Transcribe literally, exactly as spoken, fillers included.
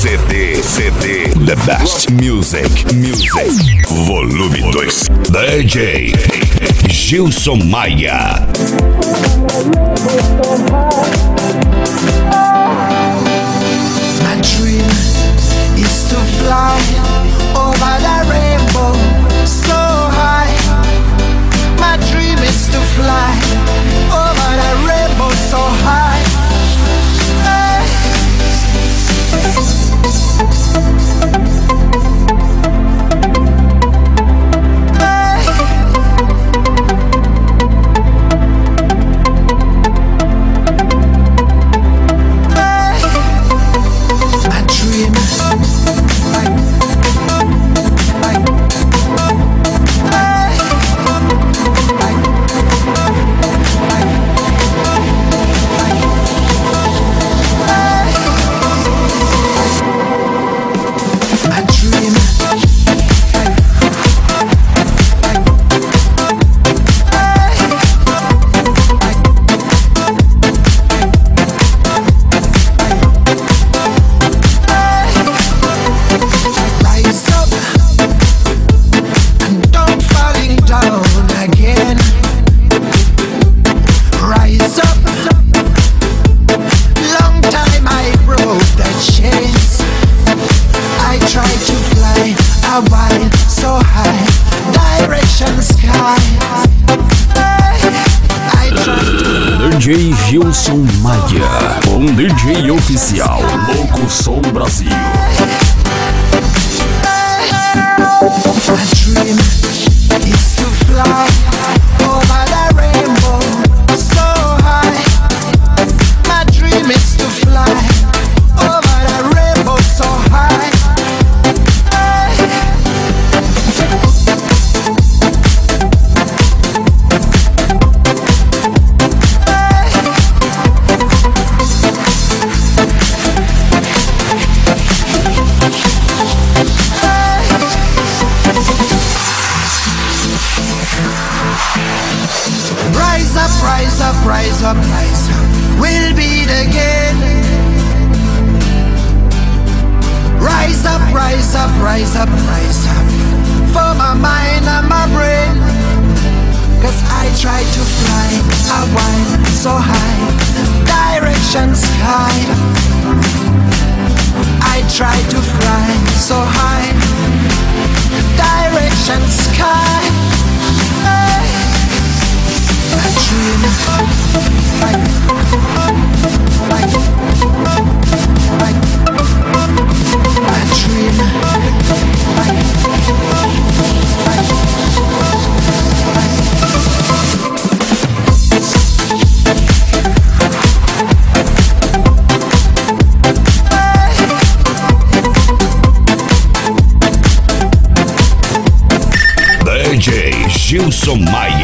C D, C D, The Best Music, Music, volume dois. D J Gilson Maia. My dream is to fly over the rainbow so high. My dream is to fly over the rainbow so high. Hey. D J Gilson Maia, um D J oficial, Louco Som Brasil. My dream is to fly over the rainbow so high. My dream is to fly over the rainbow so high. Rise up, rise up, rise up, rise up. We'll beat again. Rise up, rise up, rise up, rise up. For my mind and my brain. Cause I try to fly a while so high. Direction sky. I try to fly so high. Direction sky. Hey. I dream like, like, like, I dream like, like, D J Gilson Maia.